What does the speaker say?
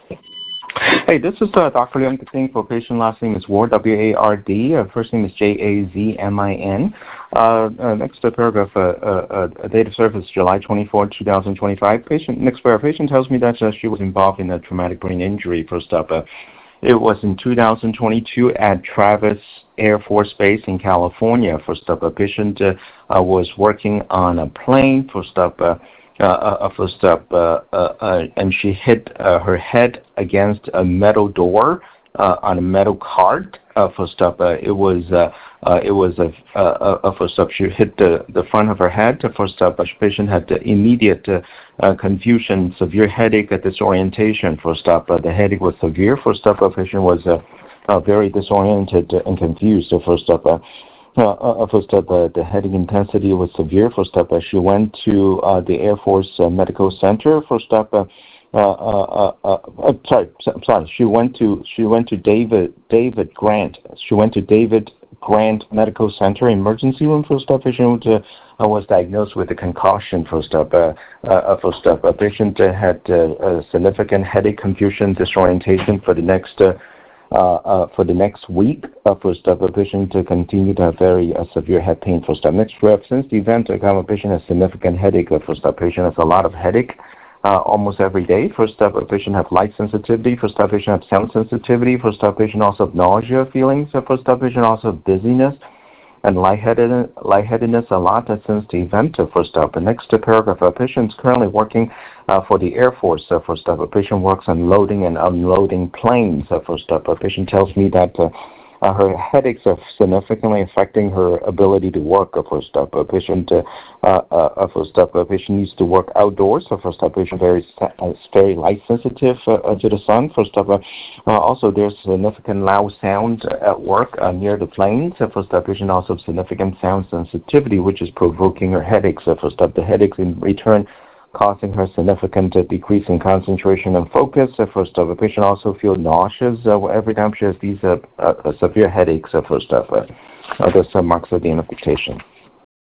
Hey, this is Dr. Leon Kating for patient. Last name is Ward, W-A-R-D. First name is J-A-Z-M-I-N. Next paragraph, date of service July 24, 2025. Next paragraph, patient tells me that she was involved in a traumatic brain injury. First up, it was in 2022 at Travis Air Force Base in California. First up, a patient was working on a plane. And she hit her head against a metal door on a metal cart. She hit the front of her head. First up, the patient had immediate confusion, severe headache, disorientation. First up, the headache was severe. First up, the patient was very disoriented and confused. The headache intensity was severe. First up, she went to the Air Force Medical Center. She went to David Grant. She went to David Grant Medical Center emergency room. Patient was diagnosed with a concussion. Patient had significant headache, confusion, disorientation for the next week. The patient continued to have very severe head pain. Next rep, since the event, the patient has significant headache. Patient has a lot of headache almost every day. Patient have light sensitivity. Patient have sound sensitivity. Patient also have nausea feelings. Patient also have dizziness and lightheadedness a lot since the event. The next paragraph, a patient is currently working for the Air Force. A patient works on loading and unloading planes. A patient tells me that her headaches are significantly affecting her ability to work. A patient needs to work outdoors. A patient very light sensitive to the sun. Also there's significant loud sound at work near the planes. A patient also has significant sound sensitivity, which is provoking her headaches. The headaches in return causing her significant decrease in concentration and focus. The patient also feels nauseous every time she has these severe headaches. This marks the end of the patient.